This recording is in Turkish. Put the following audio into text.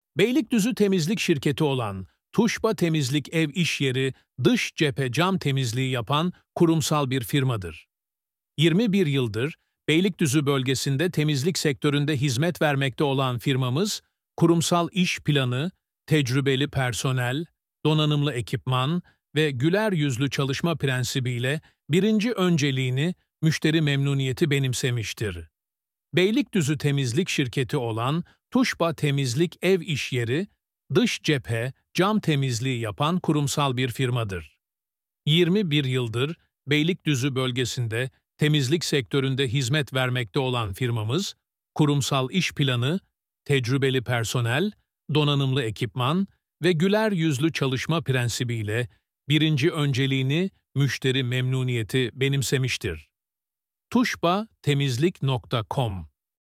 Beylikdüzü temizlik şirketi olan Tuşba Temizlik Ev İş Yeri, dış cephe cam temizliği yapan kurumsal bir firmadır. 21 yıldır Beylikdüzü bölgesinde temizlik sektöründe hizmet vermekte olan firmamız, kurumsal iş planı, tecrübeli personel, donanımlı ekipman ve güler yüzlü çalışma prensibiyle birinci önceliğini müşteri memnuniyeti benimsemiştir. Beylikdüzü temizlik şirketi olan Tuşba Temizlik Ev İş Yeri, dış cephe cam temizliği yapan kurumsal bir firmadır. 21 yıldır Beylikdüzü bölgesinde temizlik sektöründe hizmet vermekte olan firmamız, kurumsal iş planı, tecrübeli personel, donanımlı ekipman ve güler yüzlü çalışma prensibiyle birinci önceliğini müşteri memnuniyeti benimsemiştir. Tuşbatemizlik.com